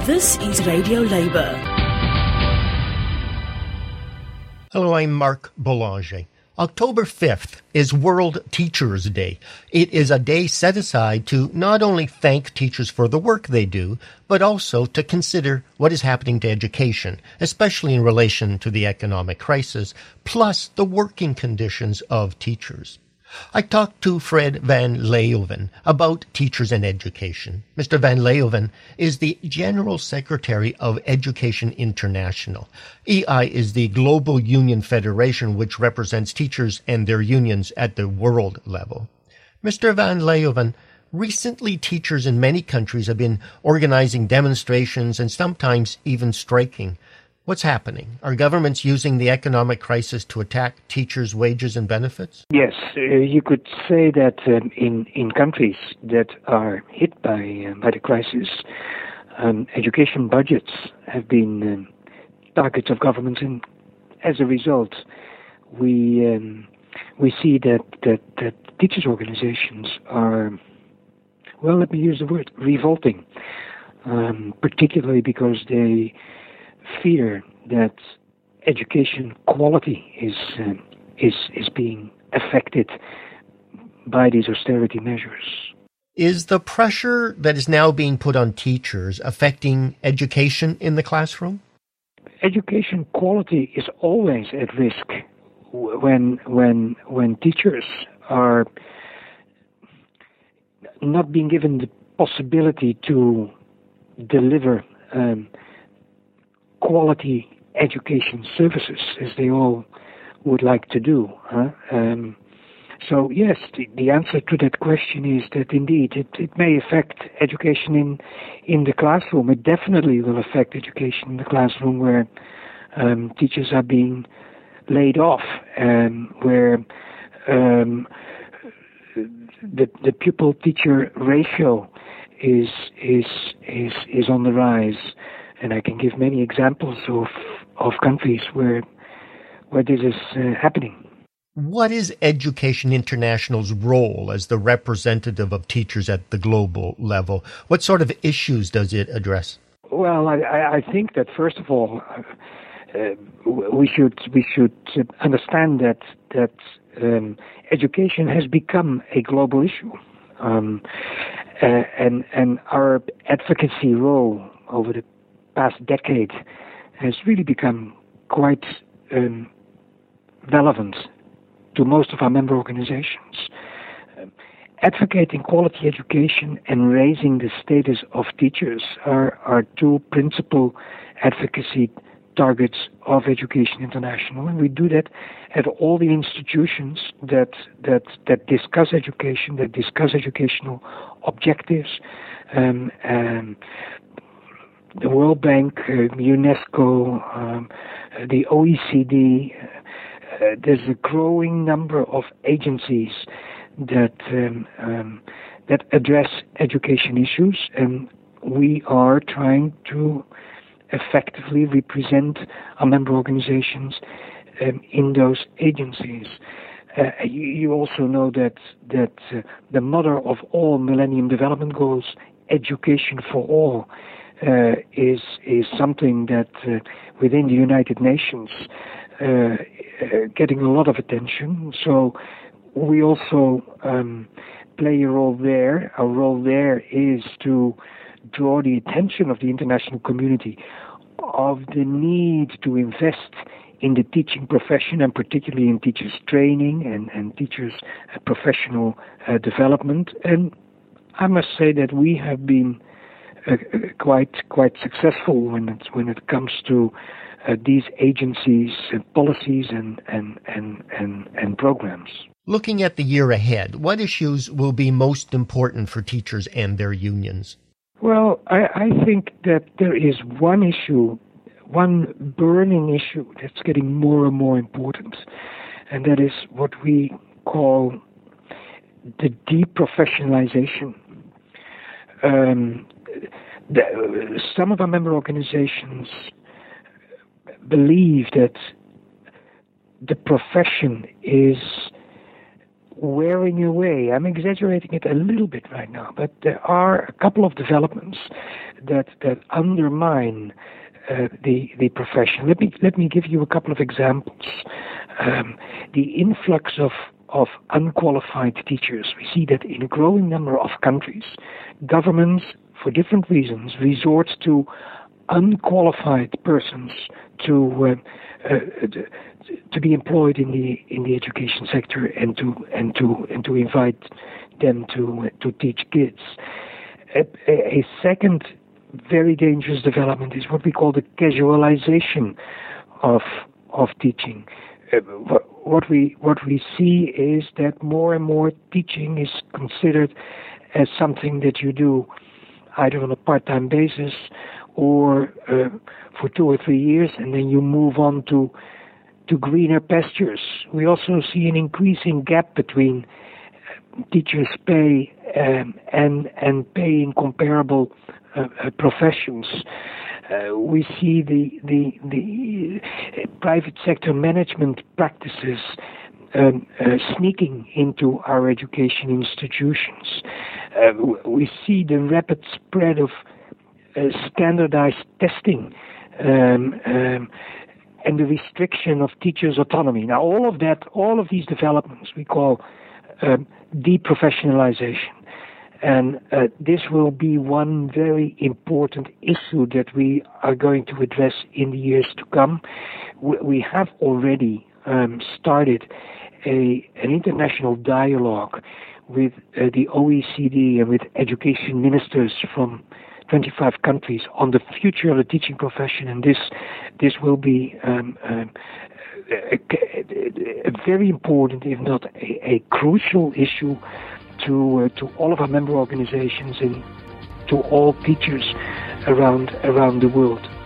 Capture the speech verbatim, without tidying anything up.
This is Radio Labour. Hello, I'm Mark Boulanger. October fifth is World Teachers' Day. It is a day set aside to not only thank teachers for the work they do, but also to consider what is happening to education, especially in relation to the economic crisis, plus the working conditions of teachers. I talked to Fred Van Leeuwen about teachers and education. Mister Van Leeuwen is the General Secretary of Education International. E I is the global union federation which represents teachers and their unions at the world level. Mister Van Leeuwen, recently teachers in many countries have been organizing demonstrations and sometimes even striking. What's happening? Are governments using the economic crisis to attack teachers' wages and benefits? Yes, uh, you could say that um, in in countries that are hit by uh, by the crisis, um, education budgets have been um, targets of governments, and as a result, we um, we see that, that that teachers' organizations are, well, let me use the word, revolting, um, particularly because they fear that education quality is uh, is is being affected by these austerity measures. Is the pressure that is now being put on teachers affecting education in the classroom? Education quality is always at risk when when when teachers are not being given the possibility to deliver um, quality education services, as they all would like to do. Huh? Um, so yes, the, the answer to that question is that indeed it, it may affect education in in the classroom. It definitely will affect education in the classroom where um, teachers are being laid off, and where um, the the pupil-teacher ratio is is is is on the rise. And I can give many examples of of countries where where this is uh, happening. What is Education International's role as the representative of teachers at the global level? What sort of issues does it address? Well, I, I think that first of all, uh, we should we should understand that that um, education has become a global issue, um, uh, and and our advocacy role over the past decade has really become quite um, relevant to most of our member organizations. Um, advocating quality education and raising the status of teachers are, are two principal advocacy targets of Education International, and we do that at all the institutions that that that discuss education, that discuss educational objectives, um, and the World Bank, uh, UNESCO, um, uh, the O E C D. Uh, there's a growing number of agencies that um, um, that address education issues, and we are trying to effectively represent our member organizations um, in those agencies. Uh, you, you also know that that uh, the mother of all Millennium Development Goals, education for all, Uh, is is something that uh, within the United Nations uh, uh, getting a lot of attention. So we also um, play a role there. Our role there is to draw the attention of the international community of the need to invest in the teaching profession, and particularly in teachers' training and, and teachers' uh, professional uh, development. And I must say that we have been Uh, quite quite successful when it when it comes to uh, these agencies and policies and and, and and and programs. Looking at the year ahead, what issues will be most important for teachers and their unions? Well, I, I think that there is one issue, one burning issue that's getting more and more important, and that is what we call the deprofessionalization. Um, the, some of our member organizations believe that the profession is wearing away. I'm exaggerating it a little bit right now, but there are a couple of developments that that undermine uh, the the profession. Let me let me give you a couple of examples. Um, the influx of of unqualified teachers. We see that in a growing number of countries, governments, for different reasons, resort to unqualified persons to uh, uh, to be employed in the in the education sector and to and to and to invite them to to teach kids. A, a second very dangerous development is what we call the casualization of of teaching. Uh, what, what we what we see is that more and more teaching is considered as something that you do either on a part-time basis or uh, for two or three years, and then you move on to to greener pastures. We also see an increasing gap between teachers' pay um, and and pay in comparable uh, uh, professions. Uh, we see the the the private sector management practices Um, uh, sneaking into our education institutions. Uh, we see the rapid spread of uh, standardized testing um, um, and the restriction of teachers' autonomy. Now, all of that, all of these developments we call um, deprofessionalization. And uh, this will be one very important issue that we are going to address in the years to come. We, we have already um, started A, an international dialogue with uh, the O E C D and with education ministers from twenty-five countries on the future of the teaching profession, and this this will be um, um, a, a, a very important, if not a, a crucial issue to uh, to all of our member organizations and to all teachers around around the world.